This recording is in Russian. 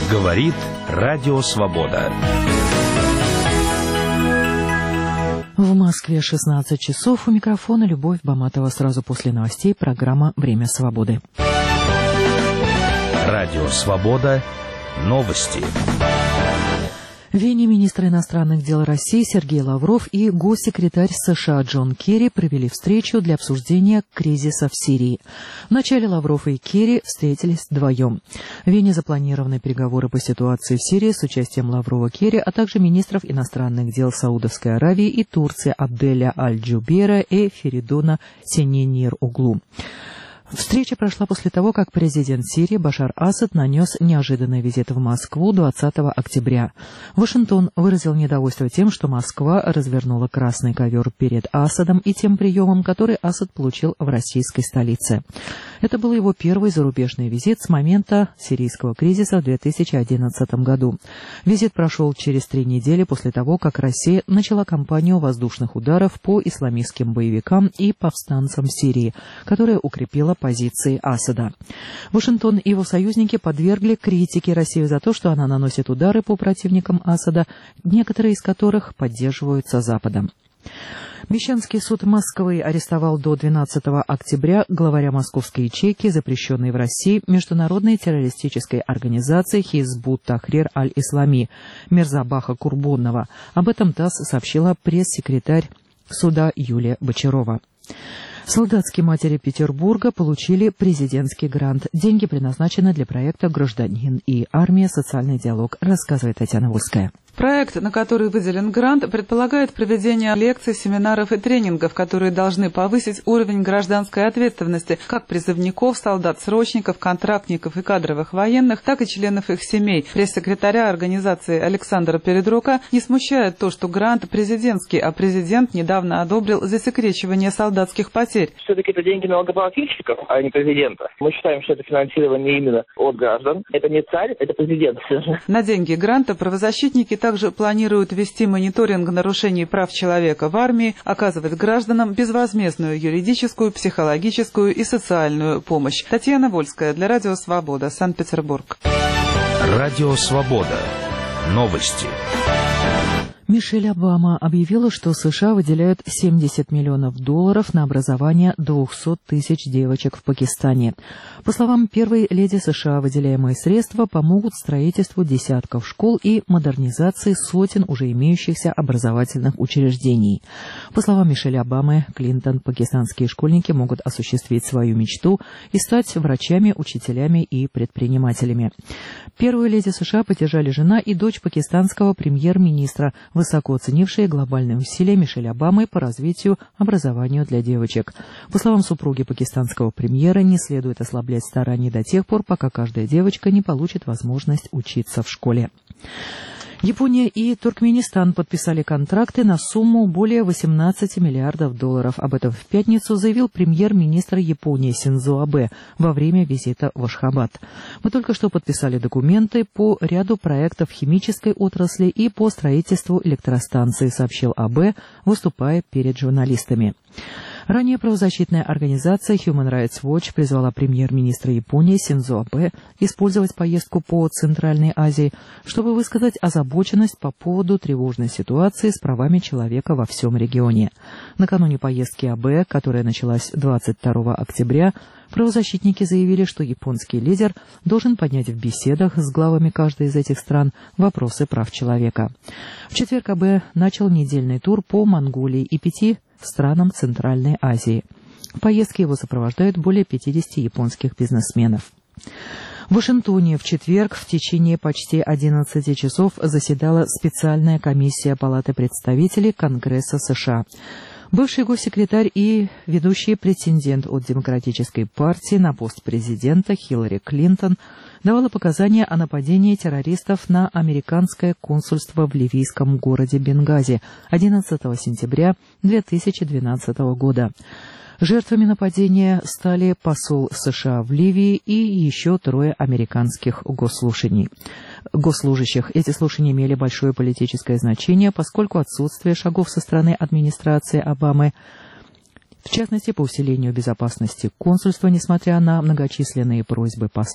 Говорит Радио Свобода. В Москве 16 часов. У микрофона Любовь Баматова. Сразу после новостей программа «Время свободы». Радио Свобода. Новости. В Вене министр иностранных дел России Сергей Лавров и госсекретарь США Джон Керри провели встречу для обсуждения кризиса в Сирии. Вначале Лавров и Керри встретились вдвоем. В Вене запланированы переговоры по ситуации в Сирии с участием Лаврова, Керри, а также министров иностранных дел Саудовской Аравии и Турции Абделя Аль-Джубейра и Феридуна Сененир-Оглу. Встреча прошла после того, как президент Сирии Башар Асад нанес неожиданный визит в Москву 20 октября. Вашингтон выразил недовольство тем, что Москва развернула красный ковер перед Асадом и тем приемом, который Асад получил в российской столице. Это был его первый зарубежный визит с момента сирийского кризиса в 2011 году. Визит прошел через 3 недели после того, как Россия начала кампанию воздушных ударов по исламистским боевикам и повстанцам в Сирии, которая укрепила позиции Асада. Вашингтон и его союзники подвергли критике Россию за то, что она наносит удары по противникам Асада, некоторые из которых поддерживаются Западом. Мещанский суд Москвы арестовал до 12 октября главаря московской ячейки, запрещенной в России, международной террористической организации Хизбут Тахрир Аль-Ислами Мирзабаха Курбонова. Об этом ТАСС сообщила пресс-секретарь суда Юлия Бочарова. Солдатские матери Петербурга получили президентский грант. Деньги предназначены для проекта «Гражданин и армия. Социальный диалог», рассказывает Татьяна Вольская. Проект, на который выделен грант, предполагает проведение лекций, семинаров и тренингов, которые должны повысить уровень гражданской ответственности как призывников, солдат-срочников, контрактников и кадровых военных, так и членов их семей. Пресс-секретаря организации Александра Передрука не смущает то, что грант президентский, а президент недавно одобрил засекречивание солдатских потерь. Все-таки это деньги налогоплательщиков, а не президента. Мы считаем, что это финансирование именно от граждан. Это не царь, это президент. На деньги гранта правозащитники также планируют вести мониторинг нарушений прав человека в армии, оказывать гражданам безвозмездную юридическую, психологическую и социальную помощь. Татьяна Вольская для Радио Свобода, Санкт-Петербург. Радио Свобода. Новости. Мишель Обама объявила, что США выделяют $70 миллионов на образование 200 тысяч девочек в Пакистане. По словам первой леди США, выделяемые средства помогут строительству десятков школ и модернизации сотен уже имеющихся образовательных учреждений. По словам Мишель Обамы, Клинтон, пакистанские школьники могут осуществить свою мечту и стать врачами, учителями и предпринимателями. Первую леди США поддержали жена и дочь пакистанского премьер-министра, высоко оценившие глобальные усилия Мишель Обамы по развитию образования для девочек. По словам супруги пакистанского премьера, не следует ослаблять старания до тех пор, пока каждая девочка не получит возможность учиться в школе. Япония и Туркменистан подписали контракты на сумму более $18 миллиардов. Об этом в пятницу заявил премьер-министр Японии Синдзо Абэ во время визита в Ашхабад. Мы только что подписали документы по ряду проектов химической отрасли и по строительству электростанции, сообщил Абэ, выступая перед журналистами. Ранее правозащитная организация Human Rights Watch призвала премьер-министра Японии Синдзо Абэ использовать поездку по Центральной Азии, чтобы высказать озабоченность по поводу тревожной ситуации с правами человека во всем регионе. Накануне поездки Абэ, которая началась 22 октября, правозащитники заявили, что японский лидер должен поднять в беседах с главами каждой из этих стран вопросы прав человека. В четверг Абэ начал недельный тур по Монголии и 5 странам Центральной Азии. В поездке его сопровождают более 50 японских бизнесменов. В Вашингтоне в четверг в течение почти 11 часов заседала специальная комиссия Палаты представителей Конгресса США. Бывший госсекретарь и ведущий претендент от Демократической партии на пост президента Хиллари Клинтон давала показания о нападении террористов на американское консульство в ливийском городе Бенгази 11 сентября 2012 года. Жертвами нападения стали посол США в Ливии и еще 3 американских госслужащих. Эти слушания имели большое политическое значение, поскольку отсутствие шагов со стороны администрации Обамы, в частности, по усилению безопасности консульства, несмотря на многочисленные просьбы